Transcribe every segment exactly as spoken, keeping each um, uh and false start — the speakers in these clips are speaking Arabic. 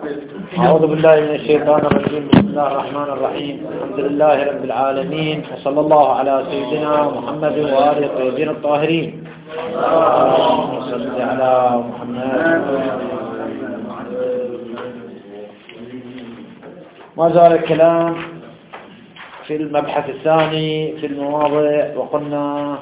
أعوذ بالله من الشيطان الرجيم. بسم الله الرحمن الرحيم. الحمد لله رب العالمين، وصلى الله على سيدنا محمد وآله الطيبين الطاهرين. اللهم صل على محمد. ما زال الكلام في المبحث الثاني في المواضع، وقلنا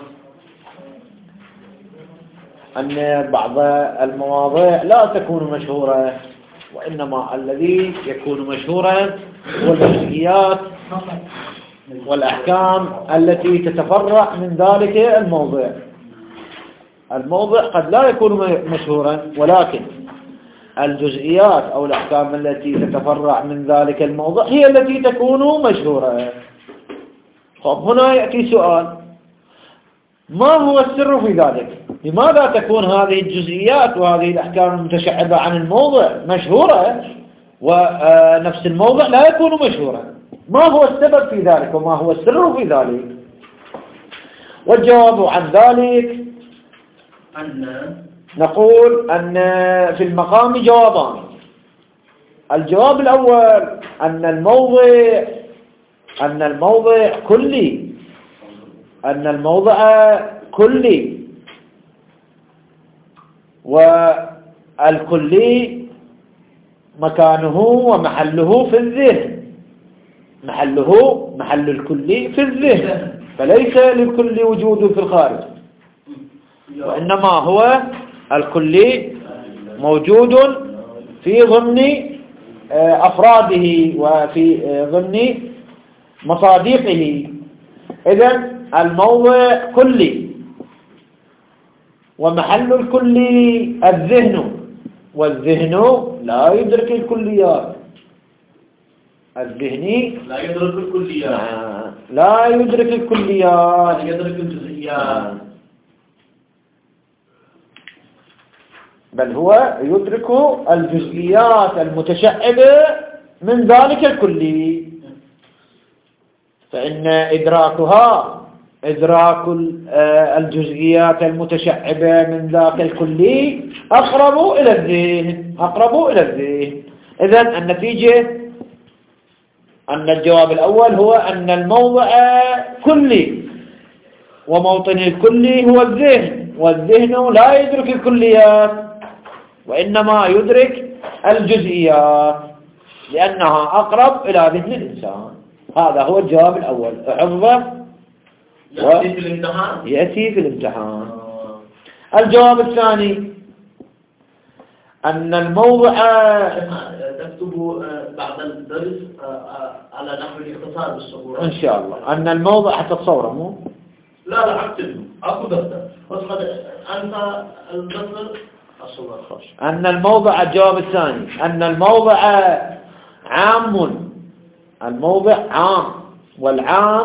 أن بعض المواضع لا تكون مشهورة، وإنما الذي يكون مشهورا هو الجزئيات والأحكام التي تتفرع من ذلك الموضع. الموضع قد لا يكون مشهورا، ولكن الجزئيات أو الأحكام التي تتفرع من ذلك الموضع هي التي تكون مشهورة. طب هنا يأتي سؤال: ما هو السر في ذلك؟ لماذا تكون هذه الجزئيات وهذه الأحكام المتشعبة عن الموضع مشهورة ونفس الموضع لا يكون مشهورا؟ ما هو السبب في ذلك وما هو السر في ذلك؟ والجواب عن ذلك أن نقول أن في المقام جوابان. الجواب الأول أن الموضع أن الموضع كلي أن الموضع كلي والكلي مكانه ومحله في الذهن. محله محل الكلي في الذهن، فليس للكل وجود في الخارج، وإنما هو الكلي موجود في ضمن أفراده وفي ضمن مصادقه. إذن الموضع كلي ومحل الكلي الذهن، والذهن لا يدرك الكليات. الذهني لا يدرك الكليات لا يدرك الكليات لا يدرك الجزئيات، بل هو يدرك الجزئيات المتشعبة من ذلك الكلي. فإن إدراكها إدراك الجزئيات المتشعبة من ذاك الكلي أقرب إلى الذهن أقرب إلى الذهن. إذن النتيجة أن الجواب الأول هو أن الموضع كلي، وموطن الكلي هو الذهن، والذهن لا يدرك الكليات وإنما يدرك الجزئيات لأنها أقرب إلى ذهن الإنسان. هذا هو الجواب الأول. حفظه يأتي في الامتحان يأتي في الامتحان. الجواب الثاني أن الموضع تكتب بعد الدرس على نحو الاختصار بالصورة إن شاء الله. أن الموضع حتى تصوره مو لا لا أكتب أكو دفتر بس قد أنت الدفتر الصورة. أن الموضع الجواب الثاني أن الموضع عام. الموضع عام، والعام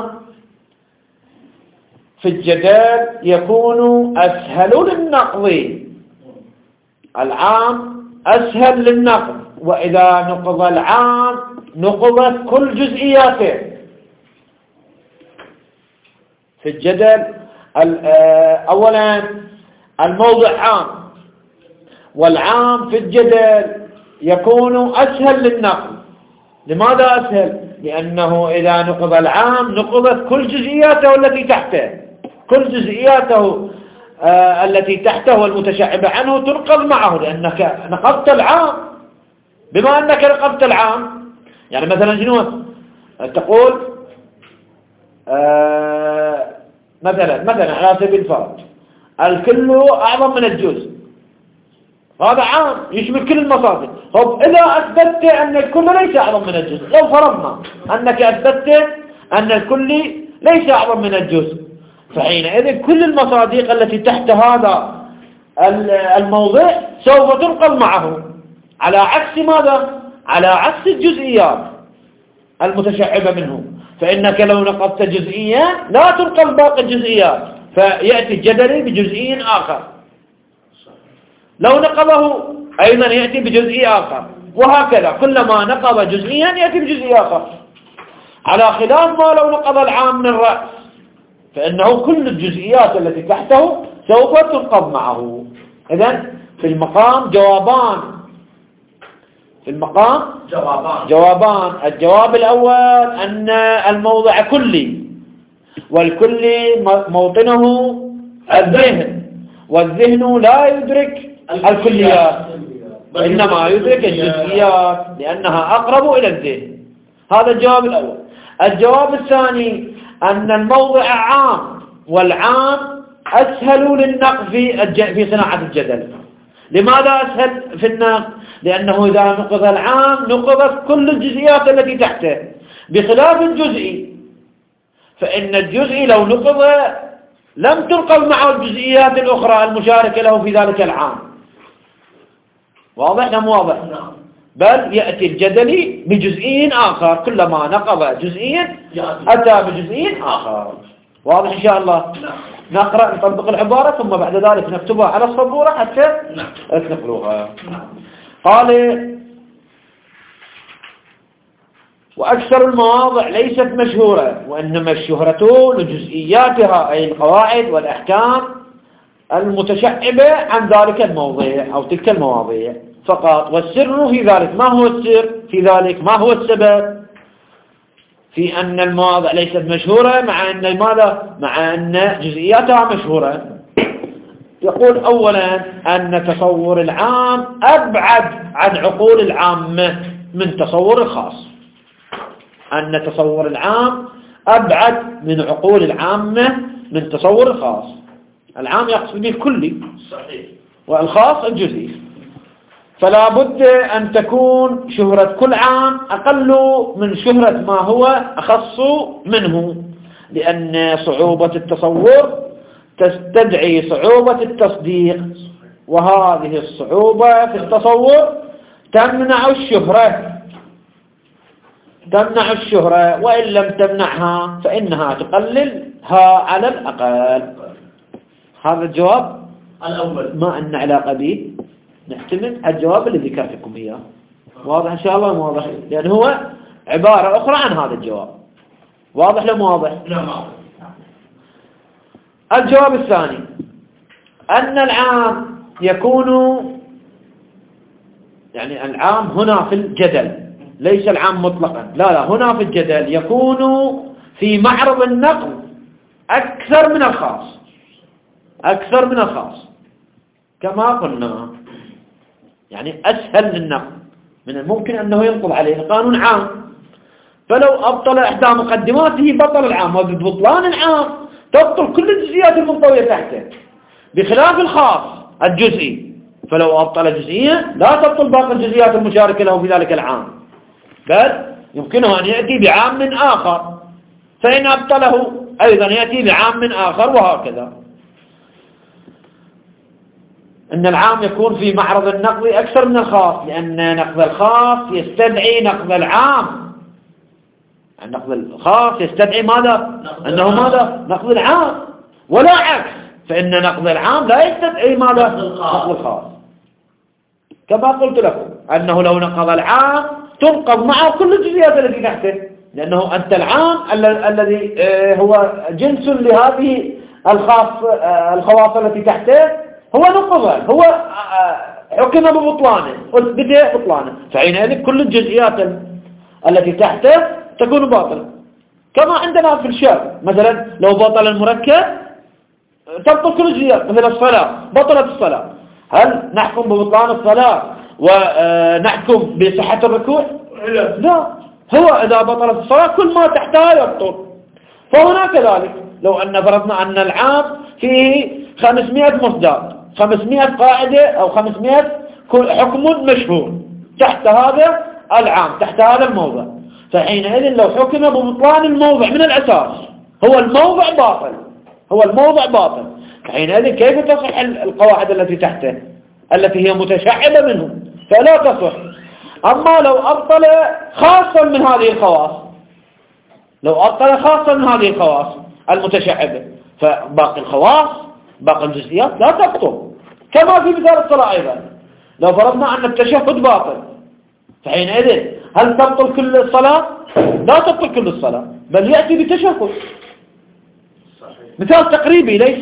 في الجدال يكون أسهل للنقض. العام أسهل للنقض، وإذا نقض العام نقضت كل جزئياته. في الجدل أولا الموضع عام، والعام في الجدل يكون أسهل للنقض. لماذا أسهل؟ لأنه إذا نقض العام نقضت كل جزئياته التي تحته. كل جزئياته آه التي تحته والمتشعبة عنه تنقض معه، لأنك نقضت العام. بما أنك نقضت العام، يعني مثلا شنو تقول؟ آه مثلا مثلا على سبيل الفرض الكل أعظم من الجزء، هذا عام يشمل كل المصادر. طب إذا أثبتت أن الكل ليس أعظم من الجزء، لو فرضنا أنك أثبتت أن الكل ليس أعظم من الجزء، فحينئذ كل المصادق التي تحت هذا الموضع سوف تنقض معه، على عكس ماذا؟ على عكس الجزئيات المتشعبة منه. فإنك لو نقضت جزئيا لا تنقض باقي الجزئيات، فيأتي الجدلي بجزئي آخر. لو نقضه أيضا يأتي بجزئي آخر، وهكذا كلما نقض جزئيا يأتي بجزئي آخر، على خلاف ما لو نقض العام من رأس، فإنه كل الجزئيات التي تحته سوف تنقض معه. إذن في المقام جوابان في المقام جوابان جوابان. الجواب الأول أن الموضع كلي، والكلي موطنه الذهن، والذهن لا يدرك الكليات إنما يدرك الجزئيات لأنها أقرب إلى الذهن. هذا الجواب الأول. الجواب الثاني أن الموضع عام، والعام أسهل للنقل في في صناعة الجدل. لماذا أسهل في النقل؟ لأنه إذا نقض العام نقضت كل الجزئيات التي تحته، بخلاف الجزئي، فإن الجزئي لو نقض لم تنقض معه الجزئيات الأخرى المشاركة له في ذلك العام. واضح أم واضح؟ بل يأتي الجدلي بجزئي آخر، كلما نقض جزئيا أتى بجزئي آخر. واضح إن شاء الله؟ نقرأ نطبق العبارة ثم بعد ذلك نكتبها على السبورة حتى نقلوها. قال: وأكثر المواضع ليست مشهورة، وإنما الشهرة لجزئياتها أي القواعد والأحكام المتشعبة عن ذلك الموضوع أو تلك المواضيع فقط. والسر في ذلك، ما هو السر في ذلك؟ ما هو السبب في أن المواضع ليست مشهورة مع أن ماذا؟ مع أن جزئياتها مشهورة؟ يقول: أولا أن تصور العام أبعد عن عقول العامة من تصور الخاص. أن تصور العام أبعد من عقول العامة من تصور الخاص. العام يقصد به الكلي صحيح، والخاص الجزئي. فلا بد أن تكون شهرة كل عام أقل من شهرة ما هو أخص منه، لأن صعوبة التصور تستدعي صعوبة التصديق، وهذه الصعوبة في التصور تمنع الشهرة تمنع الشهرة وإن لم تمنعها فإنها تقللها على الأقل. هذا الجواب الأول ما أن علاقة به، نحتمل الجواب اللي ذكرت لكم إياه. واضح إن شاء الله؟ واضح، لأن هو عبارة أخرى عن هذا الجواب. واضح لو واضح؟ نعم. الجواب الثاني أن العام يكون، يعني العام هنا في الجدل، ليس العام مطلقا، لا لا، هنا في الجدل يكون في معرض النقل أكثر من الخاص، أكثر من الخاص كما قلنا، يعني أسهل للنقل. من الممكن أنه ينقض عليه قانون عام، فلو أبطل إحدى مقدماته بطل العام، وببطلان العام تبطل كل الجزئيات المنطوية تحته، بخلاف الخاص الجزئي، فلو أبطل جزئيا لا تبطل باقي الجزئيات المشاركة له في ذلك العام، بل يمكنه أن يأتي بعام من آخر، فإن أبطله أيضا يأتي بعام من آخر، وهكذا. أن العام يكون في معرض النقض أكثر من الخاص، لأن نقض الخاص يستدعي نقض العام. النقض الخاص يستدعي ماذا؟ أنه ماذا؟ نقض العام، ولا عكس، فإن نقض العام لا يستدعي ماذا؟ نقض الخاص. كما قلت لكم أنه لو نقض العام تنقض معه كل الجزئيات التي تحته، لأنه أنت العام الذي هو جنس لهذه الخاص الخواص التي تحته هو نقضها، هو حكم ببطلانه، أثبت بطلانه، فحينئذ كل الجزئيات التي تحته تكون باطلة. كما عندنا في الشرع مثلا لو بطل المركب تبطل كل الجزئيات، مثل الصلاة بطلت الصلاة، هل نحكم ببطلان الصلاة ونحكم بصحة الركوع؟ لا، هو إذا بطلت الصلاة كل ما تحتها يبطل. فهنا كذلك لو أن فرضنا أن العام فيه خمسمائة مصداق، خمسمائة قاعدة أو خمسمائة حكم مشهور تحت هذا العام، تحت هذا الموضع، فحينئذ لو حكم ببطلان الموضع من الأساس، هو الموضع باطل، هو الموضع باطل، حينئذ كيف تصح القواعد التي تحته التي هي متشعبة منه؟ فلا تصح. أما لو أبطل خاصا من هذه الخواص، لو أبطل خاصا من هذه الخواص المتشعبة، فباقي الخواص باقي الجزئيات لا تبطل، كما في مثال الصلاة أيضا. لو فرضنا أن التشهد باطل، فحينئذ هل تبطل كل الصلاة؟ لا تبطل كل الصلاة، بل يأتي بتشهد. مثال تقريبي ليس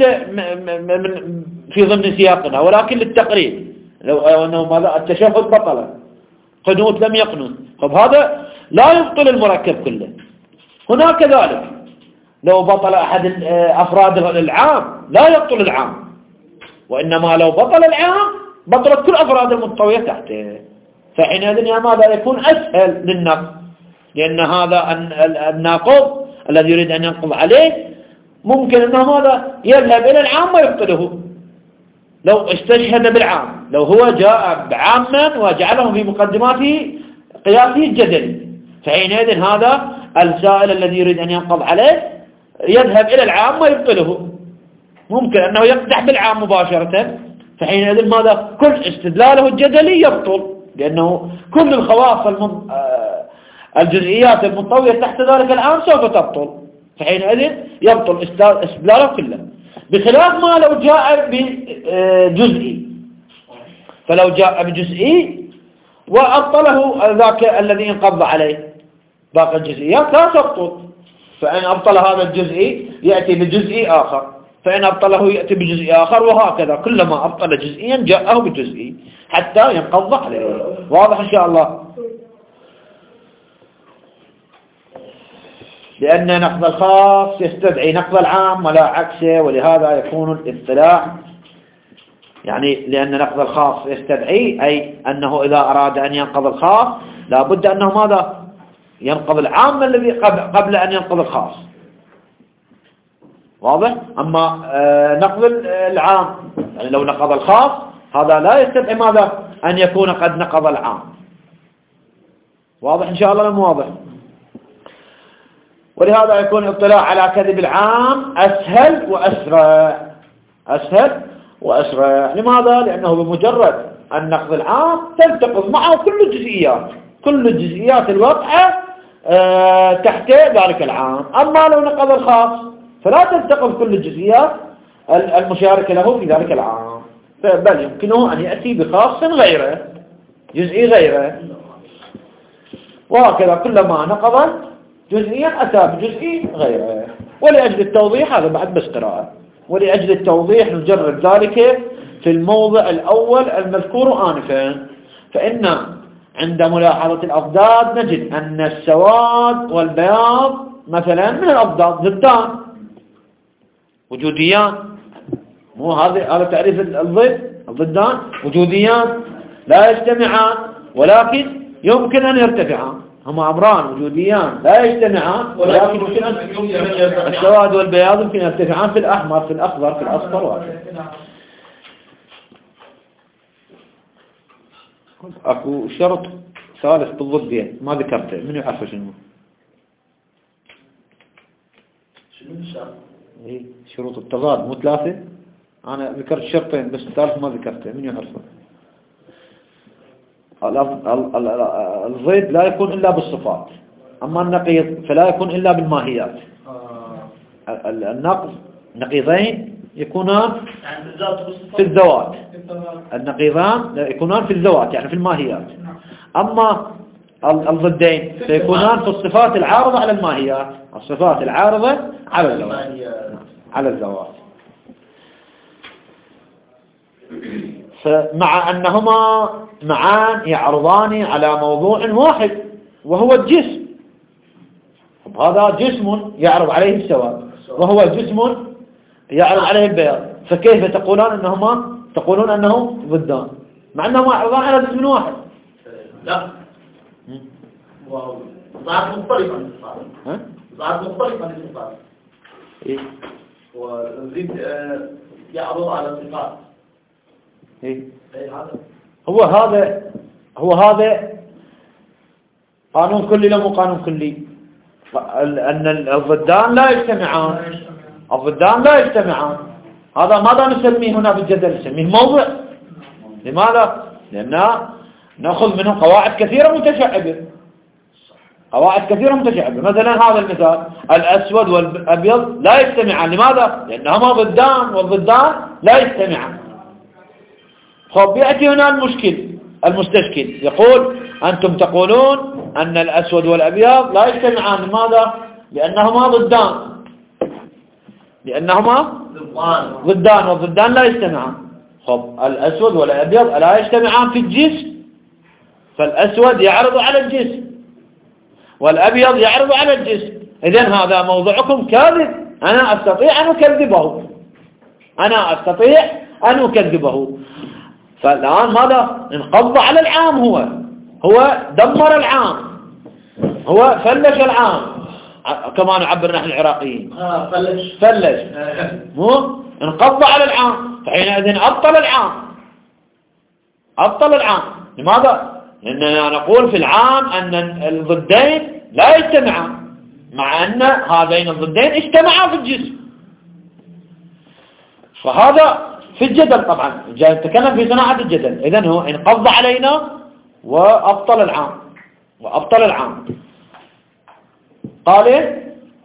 في ضمن سياقنا، ولكن للتقريب، لو أنه ماذا التشهد بطل، قنوت لم يقنت. طب هذا لا يبطل المركب كله. هنا كذلك لو بطل أحد أفراد العام لا يبطل العام، وإنما لو بطل العام بطلت كل أفراد المنطوية تحته. فحينئذ ماذا يكون أسهل للنقض، لأن هذا الناقض الذي يريد أن ينقض عليه ممكن أنه ماذا يذهب إلى العام ويبطله لو استشهد بالعام، لو هو جاء بعاما وجعله في مقدماته قياسه الجدلي، فحينئذ هذا السائل الذي يريد أن ينقض عليه يذهب إلى العام ويبطله. ممكن أنه يقدح بالعام مباشرة، فحينئذ ماذا كل استدلاله الجدلي يبطل، لأنه كل الخواص المن... الجزئيات المنطوية تحت ذلك العام سوف تبطل، فحينئذ يبطل استدلاله كله. بخلاف ما لو جاء بجزئي، فلو جاء بجزئي وأبطله ذاك الذي انقض عليه باقي الجزئيات لا تبطل، فإن أبطل هذا الجزئي يأتي بجزئي آخر، فإن أبطله يأتي بجزئي آخر، وهكذا كلما أبطل جزئيا جاءه بجزئي حتى ينقض عليه. واضح إن شاء الله؟ لأن نقض الخاص يستدعي نقض العام ولا عكسه، ولهذا يكون الاطلاع يعني لأن نقض الخاص يستدعي أي أنه إذا أراد أن ينقض الخاص لابد أنه ماذا ينقض العام الذي قبل أن ينقض الخاص. واضح؟ أما نقض العام يعني لو نقض الخاص هذا لا يستدعي ماذا أن يكون قد نقض العام. واضح إن شاء الله؟ مو واضح؟ ولهذا يكون الاطلاع على كذب العام أسهل وأسرع، أسهل وأسرع. لماذا؟ لأنه بمجرد أن نقض العام تلتقط معه كل الجزئيات، كل الجزئيات الواقعة أه تحت ذلك العام. أما لو نقض الخاص فلا تلتقط كل الجزئيات المشاركة له في ذلك العام، بل يمكنه أن يأتي بخاص غيره، جزئي غيره، وهكذا كلما نقض جزئيا أتى بجزئي غيره. ولأجل التوضيح هذا بعد بس قراءة، ولأجل التوضيح نجرب ذلك في الموضع الأول المذكور آنفا. فإن عند ملاحظة الأضداد نجد أن السواد والبياض مثلا من الأضداد ضدان وجوديان، مو هذا هذا تعريف الضد، الضدان وجوديان لا يجتمعان ولكن يمكن أن يرتفعان، هما أمران وجوديان لا يجتمعان ولكن يمكن أن السواد والبياض يمكن أن يرتفعان في الأحمر في الأخضر في الأصفر وهكذا. أكو شرط ثالث بالضدين ما ذكرته، من يعرف شنو؟ شنو الشرط؟ إيه شروط التضاد مو ثلاثة، أنا ذكرت شرطين بس الثالث ما ذكرته، من يعرفه؟ الضد لا يكون إلا بالصفات، أما النقيض فلا يكون إلا بالماهيات. النقض نقيضين يكونان في الذوات، النقيضان يكونان في الذوات يعني في الماهيات، أما الضدين سيكونان في الصفات العارضة على الماهيات، الصفات العارضة على الذوات على الذوات. فمع أنهما معان يعرضان على موضوع واحد وهو الجسم، هذا جسم يعرض عليه السواد وهو جسم يعرض عليه البياض، فكيف تقولون أنهما تقولون أنه ضدان مع أنهما يعرضان على جسم واحد؟ لا، ضعف مختلف عن الصفات، ضعف مختلف عن الصفات. إيه؟ والضد يعرض على الصفات. إيه؟ هذا هو هذا هو هذا قانون كلي لا مو قانون كلي، أن الضدان لا يجتمعان، الضدان لا يجتمعان. هذا ماذا نسميه هنا بالجدل؟ نسميه موضع. لماذا؟ لأن نأخذ منه قواعد كثيرة متشعبة، قواعد كثيرة متشعبة. مثلا هذا المثال الأسود والأبيض لا يجتمعان، لماذا؟ لأنهما ضدان والضدان لا يجتمعان. خب يأتي هنا المشكل المستشكل يقول أنتم تقولون أن الأسود والأبيض لا يجتمعان، لماذا؟ لأنهما ضدان، لأنهما ضدان والضدان لا يجتمعان. خب الأسود والأبيض لا يجتمعان في الجسم، فالأسود يعرض على الجسم والأبيض يعرض على الجسم. إذن هذا موضعكم كاذب، أنا أستطيع أن أكذبه، أنا أستطيع أن أكذبه. فالآن ماذا؟ انقض على العام، هو هو دمر العام، هو فلش العام كما نعبر نحن العراقيين. آه فلش فلش مو انقض على العام، فحينئذ أبطل العام، أبطل العام. لماذا؟ لأننا نقول في العام أن الضدين لا يجتمعان، مع أن هذين الضدين اجتمعا في الجسم. فهذا في الجدل طبعا، جاي نتكلم في صناعة الجدل. إذن هو انقض علينا وأبطل العام، وأبطل العام. قال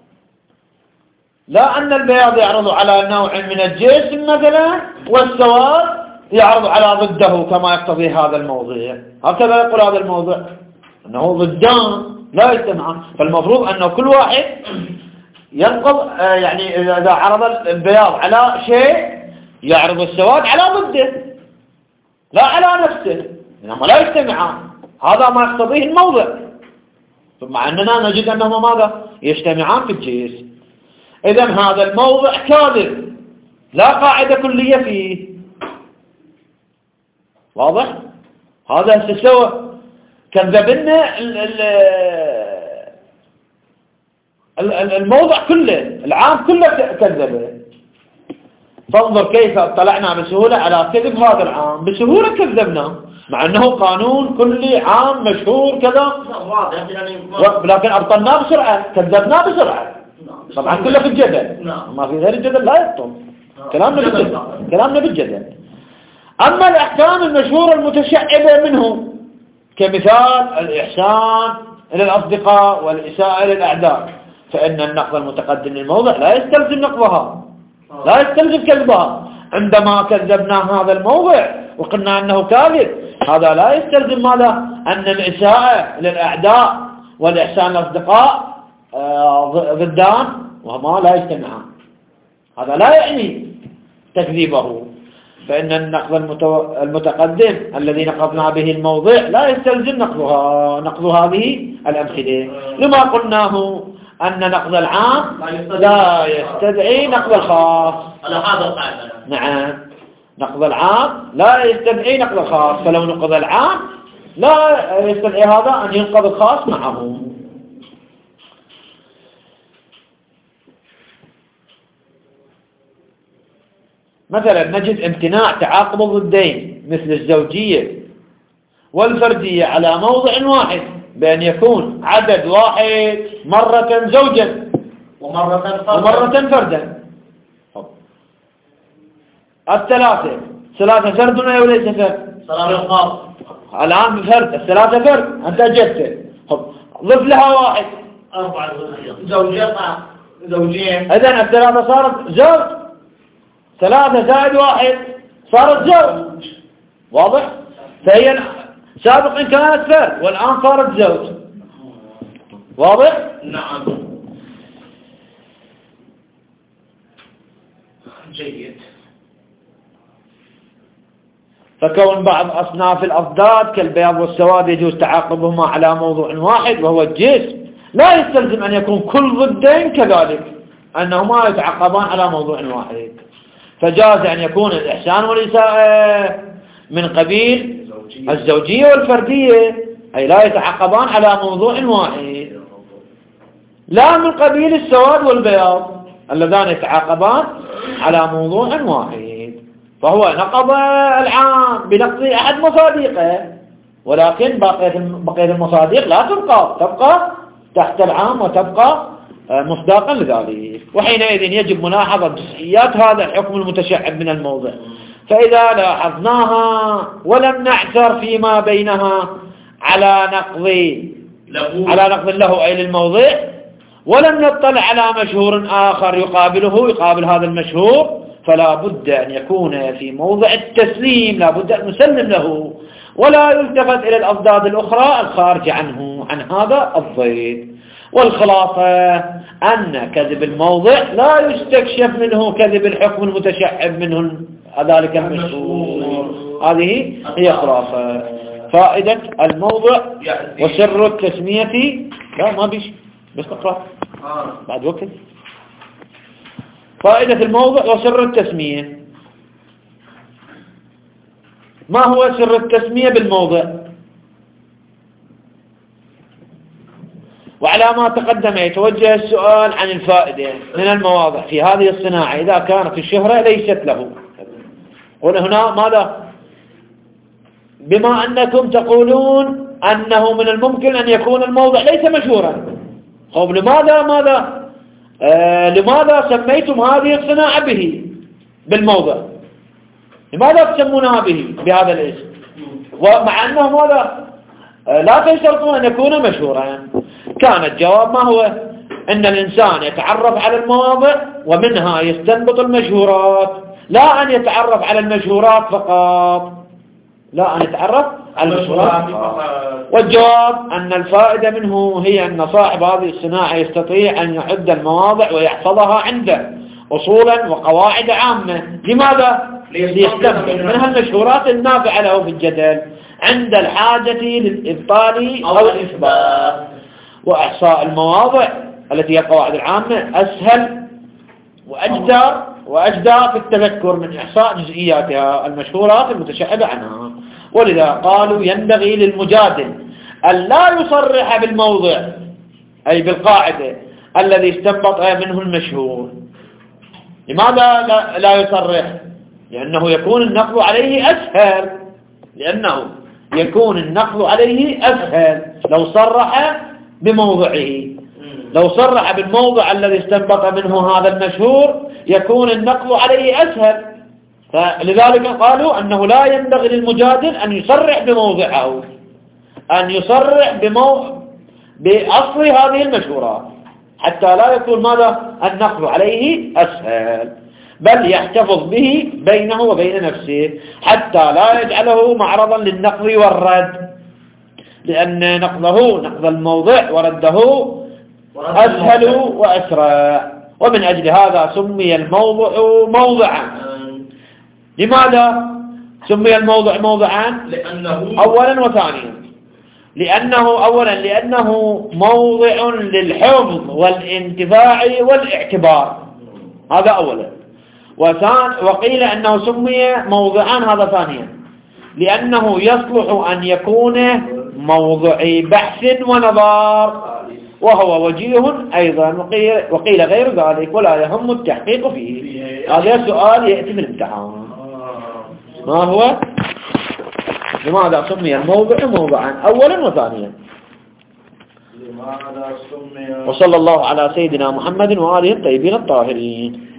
لا أن البياض يعرض على نوع من الجسم مثلا، والسواد يعرض على ضده كما يقتضي هذا الموضوع. هكذا يقول هذا الموضوع أنه ضدان لا يجتمعان. فالمفروض أنه كل واحد ينقض، يعني إذا عرض البياض على شيء يعرض السواد على ضده لا على نفسه، إنما لا يجتمعان. هذا ما يقتضيه الموضع، مع أننا نجد أنهما ماذا؟ يجتمعان في الجسم. إذن هذا الموضع كاذب، لا قاعدة كلية فيه. واضح؟ هذا سوى كذبنا الموضع كله، العام كله كذبه. فانظر كيف اطلعنا بسهولة على كذب هذا العام، بسهولة كذبنا، مع أنه قانون كلي عام مشهور كذا، لكن أبطلناه بسرعة، كذبناه بسرعة. طبعا كله في الجدل، ما في غير الجدل لا يبطل كلامنا بالجدل، كلامنا بالجدل. أما الأحكام المشهورة المتشعبة منه كمثال الإحسان إلى الأصدقاء والإساءة إلى الأعداء، فإن النقض المتقدم للموضع لا يستلزم نقضها، لا يستلزم كذبها. عندما كذبنا هذا الموضع وقلنا أنه كاذب، هذا لا يستلزم ماذا؟ أن الإساءة للأعداء والإحسان للأصدقاء ضدان وهما لا يجتمعان. هذا لا يعني تكذيبه، فإن النقض المتقدم الذي نقضنا به الموضع لا يستلزم نقضها، نقض هذه الأمثلة، لما قلناه أن نقض العام لا يستدعي نقض الخاص. على هذا القاعدة. نعم، نقض العام لا يستدعي نقض الخاص، فلو نقض العام لا يستدعي هذا أن ينقض الخاص معه. مثلا نجد امتناع تعاقب الضدين مثل الزوجية والفردية على موضع واحد، بأن يكون عدد واحد مرة زوجا ومرة فردا, ومرة فردا. الثلاثة ثلاثة فرد ولا ليس فرد؟ ثلاثة فرد. الآن فرد، الثلاثة فرد، أنت أجبت، ضف لها واحد، أربعة زوجات زوجين. إذن الثلاثة صارت زوج، ثلاثة زائد واحد صارت زوج. واضح؟ فهي سابقا كانت فرد والآن صارت زوج. واضح؟ نعم. جيد. فكون بعض أصناف الأضداد كالبياض والسواد يجوز تعاقبهما على موضوع واحد وهو الجسم، لا يستلزم أن يكون كل ضدين كذلك أنهما يتعاقبان على موضوع واحد. فجاز أن يكون الإحسان والإساءة من قبيل الزوجية والفردية، أي لا يتعاقبان على موضوع واحد، لا من قبيل السواد والبياض اللذان يتعاقبان على موضوع واحد. فهو نقض العام بنقض أحد مصادقه، ولكن بقية المصادق لا تبقى تبقى تحت العام وتبقى مصداقا لذلك. وحينئذ يجب ملاحظة جزئيات هذا الحكم المتشعب من الموضع. فإذا لاحظناها ولم نعثر فيما بينها على نقض له على نقض له أي للموضع، ولم نطلع على مشهور آخر يقابله يقابل هذا المشهور، فلا بد أن يكون في موضع التسليم، لا بد أن نسلم له، ولا يلتفت إلى الأضداد الأخرى الخارجة عنه عن هذا الضيد. والخلاصة أن كذب الموضع لا يستكشف منه كذب الحكم المتشعب منه ذلك المشهور. هذه هي خلاصة. فائدة الموضع وسر التسمية. لا ما بيش بس نقرأ بعد وقت. فائدة الموضع وسر التسمية. ما هو سر التسمية بالموضع؟ وعلى ما تقدم يتوجه السؤال عن الفائدة من المواضع في هذه الصناعة إذا كانت الشهرة ليست له. هنا ماذا؟ بما أنكم تقولون أنه من الممكن أن يكون الموضع ليس مشهورا، طيب لماذا ماذا آه لماذا سميتم هذه الصناعة به بالموضع؟ لماذا تسمونها به بهذا الاسم ومع أنه ماذا آه لا تشترطون أن يكون مشهورا؟ كان الجواب ما هو؟ أن الإنسان يتعرف على المواضع ومنها يستنبط المشهورات، لا أن يتعرف على المشهورات فقط، لا أن يتعرف على المشهورات فقط. والجواب أن الفائدة منه هي أن صاحب هذه الصناعة يستطيع أن يعد المواضع ويحفظها عنده أصولا وقواعد عامة. لماذا؟ ليستنبط منها المشهورات النافعة له في الجدل عند الحاجة للإبطال أو الإثبات. وإحصاء المواضع التي هي القواعد العامة أسهل وأجدر وأجدر في التذكر من إحصاء جزئياتها المشهورات المتشعبة عنها. ولذا قالوا ينبغي للمجادل أن لا يصرح بالموضع أي بالقاعدة الذي استنبط منه المشهور. لماذا لا, لا يصرح؟ لأنه يكون النقل عليه أسهل لأنه يكون النقل عليه أسهل لو صرح بموضعه. لو صرح بالموضع الذي استنبط منه هذا المشهور يكون النقل عليه أسهل. فلذلك قالوا أنه لا ينبغي للمجادل أن يصرح بموضعه، أن يصرح بمو... بأصل هذه المشهورات حتى لا يكون ماذا النقل عليه أسهل، بل يحتفظ به بينه وبين نفسه حتى لا يجعله معرضا للنقل والرد، لأن نقله نقل الموضع ورده أسهل وأسرع. ومن أجل هذا سمي الموضع موضعا. لماذا سمي الموضع موضعا؟ لأنه أولا وثانيا لأنه أولا لأنه موضع للحفظ والانتفاع والاعتبار، هذا أولا. وثان وقيل أنه سمي موضعان، هذا ثانيا، لأنه يصلح أن يكون موضع بحث ونظار وهو وجيه أيضا، وقيل, وقيل غير ذلك ولا يهم التحقيق فيه. هذا سؤال يأتي في الامتحان. ما هو؟ لماذا سمي الموضع موضعا أولا وثانيا؟ وصلى الله على سيدنا محمد وآله الطيبين الطاهرين.